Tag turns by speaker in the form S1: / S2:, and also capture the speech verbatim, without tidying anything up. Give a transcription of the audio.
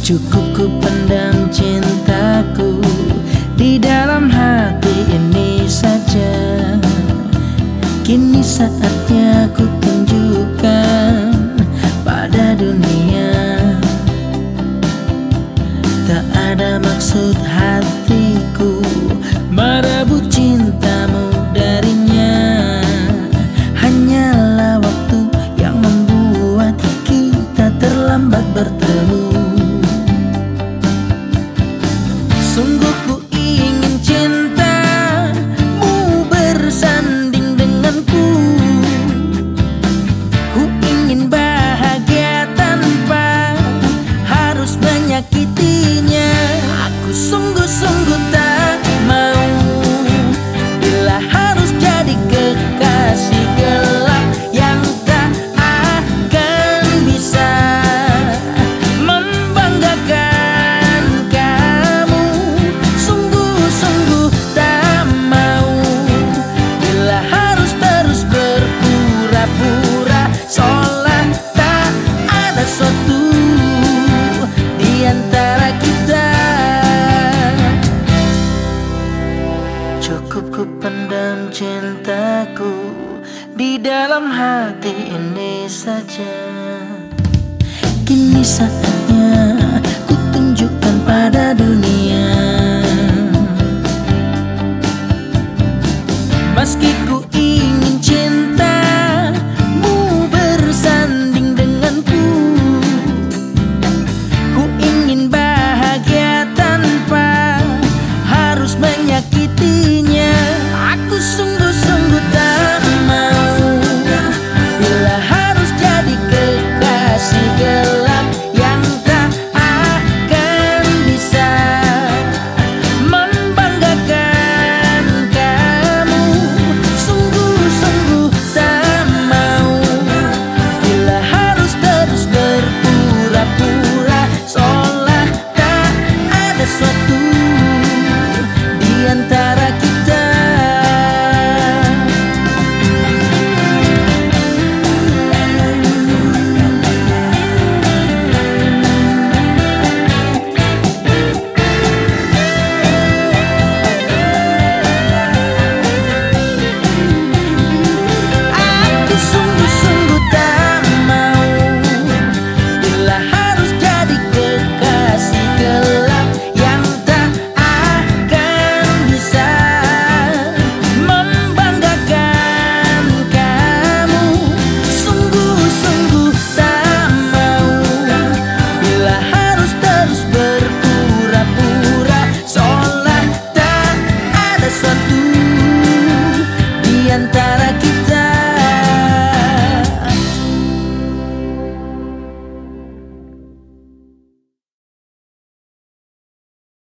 S1: Cukup ku pendam cintaku di dalam hati ini saja. Kini saatnya ku tunjukkan pada dunia. Tak ada maksud hatiku merebut cintamu darinya. Hanyalah waktu yang membuat kita terlambat bertemu. Sungguh ku ingin cintamu bersanding denganku. Ku ingin bahagia tanpa harus menyakitinya. Aku sungguh-sungguh tak mau bila harus jadi kekasih gelap yang tak akan bisa membanggakan kamu. Sungguh-sungguh tak mau bila harus terus berpura-pura seolah tak ada suatu di antara kita. Cukup ku pendam cintaku di dalam hati ini saja. Kini saatnya ku tunjukkan pada dunia. Meski ku ingin